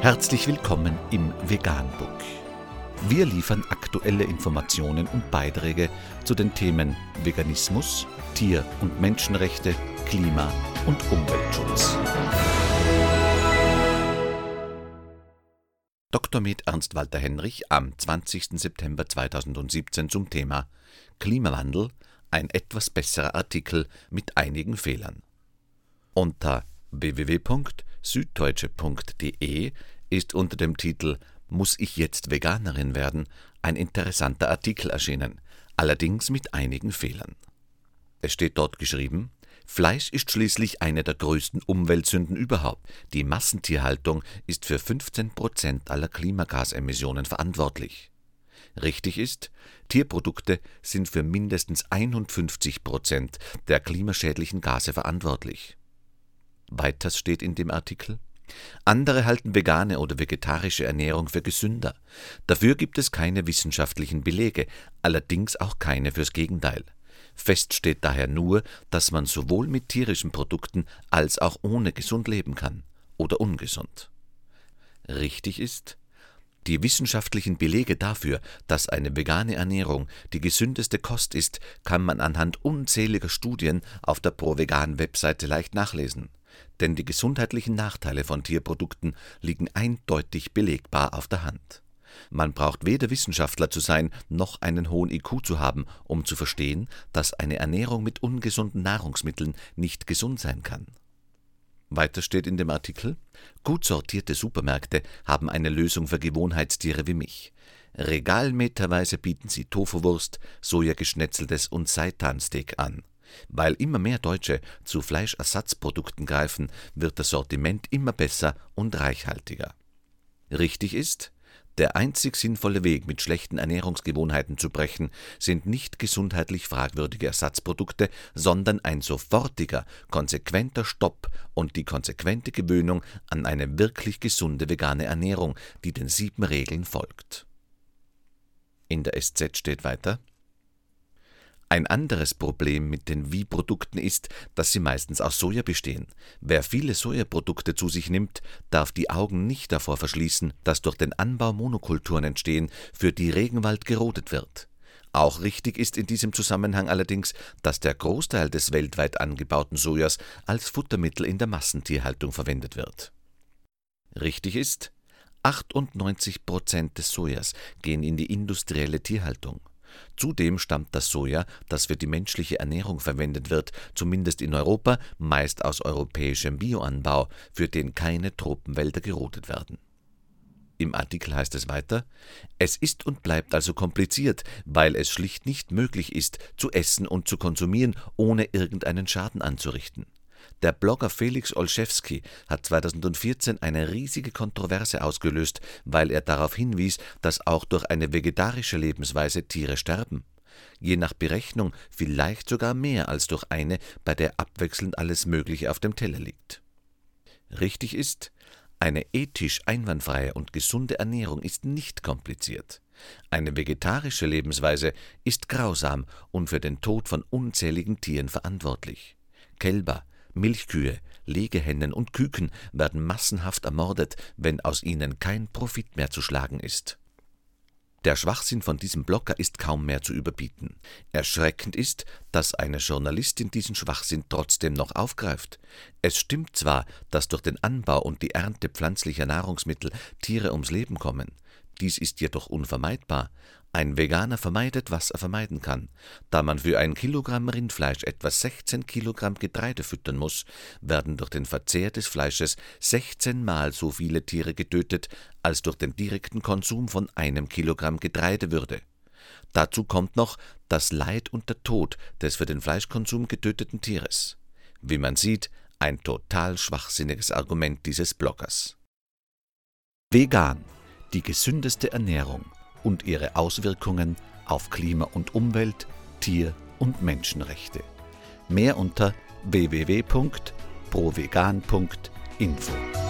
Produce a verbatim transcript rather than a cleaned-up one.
Herzlich willkommen im Veganbook. Wir liefern aktuelle Informationen und Beiträge zu den Themen Veganismus, Tier- und Menschenrechte, Klima- und Umweltschutz. Doktor med Ernst Walter Henrich am zwanzigsten September zweitausendsiebzehn zum Thema Klimawandel, ein etwas besserer Artikel mit einigen Fehlern. Unter w w w punkt süddeutsche punkt d e ist unter dem Titel »Muss ich jetzt Veganerin werden?« ein interessanter Artikel erschienen, allerdings mit einigen Fehlern. Es steht dort geschrieben: Fleisch ist schließlich eine der größten Umweltsünden überhaupt. Die Massentierhaltung ist für fünfzehn Prozent aller Klimagasemissionen verantwortlich. Richtig ist, Tierprodukte sind für mindestens einundfünfzig Prozent der klimaschädlichen Gase verantwortlich. Weiters steht in dem Artikel: Andere halten vegane oder vegetarische Ernährung für gesünder. Dafür gibt es keine wissenschaftlichen Belege, allerdings auch keine fürs Gegenteil. Fest steht daher nur, dass man sowohl mit tierischen Produkten als auch ohne gesund leben kann oder ungesund. Richtig ist, die wissenschaftlichen Belege dafür, dass eine vegane Ernährung die gesündeste Kost ist, kann man anhand unzähliger Studien auf der ProVegan-Webseite leicht nachlesen. Denn die gesundheitlichen Nachteile von Tierprodukten liegen eindeutig belegbar auf der Hand. Man braucht weder Wissenschaftler zu sein, noch einen hohen I Q zu haben, um zu verstehen, dass eine Ernährung mit ungesunden Nahrungsmitteln nicht gesund sein kann. Weiter steht in dem Artikel: Gut sortierte Supermärkte haben eine Lösung für Gewohnheitstiere wie mich. Regalmeterweise bieten sie Tofuwurst, Sojageschnetzeltes und Seitansteak an. Weil immer mehr Deutsche zu Fleischersatzprodukten greifen, wird das Sortiment immer besser und reichhaltiger. Richtig ist, der einzig sinnvolle Weg, mit schlechten Ernährungsgewohnheiten zu brechen, sind nicht gesundheitlich fragwürdige Ersatzprodukte, sondern ein sofortiger, konsequenter Stopp und die konsequente Gewöhnung an eine wirklich gesunde vegane Ernährung, die den sieben Regeln folgt. In der S Z steht weiter: Ein anderes Problem mit den Wie-Produkten ist, dass sie meistens aus Soja bestehen. Wer viele Sojaprodukte zu sich nimmt, darf die Augen nicht davor verschließen, dass durch den Anbau Monokulturen entstehen, für die Regenwald gerodet wird. Auch richtig ist in diesem Zusammenhang allerdings, dass der Großteil des weltweit angebauten Sojas als Futtermittel in der Massentierhaltung verwendet wird. Richtig ist, achtundneunzig Prozent des Sojas gehen in die industrielle Tierhaltung. Zudem stammt das Soja, das für die menschliche Ernährung verwendet wird, zumindest in Europa, meist aus europäischem Bioanbau, für den keine Tropenwälder gerodet werden. Im Artikel heißt es weiter: Es ist und bleibt also kompliziert, weil es schlicht nicht möglich ist, zu essen und zu konsumieren, ohne irgendeinen Schaden anzurichten. Der Blogger Felix Olszewski hat zweitausendvierzehn eine riesige Kontroverse ausgelöst, weil er darauf hinwies, dass auch durch eine vegetarische Lebensweise Tiere sterben. Je nach Berechnung vielleicht sogar mehr als durch eine, bei der abwechselnd alles Mögliche auf dem Teller liegt. Richtig ist, eine ethisch einwandfreie und gesunde Ernährung ist nicht kompliziert. Eine vegetarische Lebensweise ist grausam und für den Tod von unzähligen Tieren verantwortlich. Kälber, Milchkühe, Legehennen und Küken werden massenhaft ermordet, wenn aus ihnen kein Profit mehr zu schlagen ist. Der Schwachsinn von diesem Blogger ist kaum mehr zu überbieten. Erschreckend ist, dass eine Journalistin diesen Schwachsinn trotzdem noch aufgreift. Es stimmt zwar, dass durch den Anbau und die Ernte pflanzlicher Nahrungsmittel Tiere ums Leben kommen. Dies ist jedoch unvermeidbar. Ein Veganer vermeidet, was er vermeiden kann. Da man für ein Kilogramm Rindfleisch etwa sechzehn Kilogramm Getreide füttern muss, werden durch den Verzehr des Fleisches sechzehn Mal so viele Tiere getötet, als durch den direkten Konsum von einem Kilogramm Getreide würde. Dazu kommt noch das Leid und der Tod des für den Fleischkonsum getöteten Tieres. Wie man sieht, ein total schwachsinniges Argument dieses Bloggers. Vegan, die gesündeste Ernährung und ihre Auswirkungen auf Klima und Umwelt, Tier- und Menschenrechte. Mehr unter w w w punkt provegan punkt info.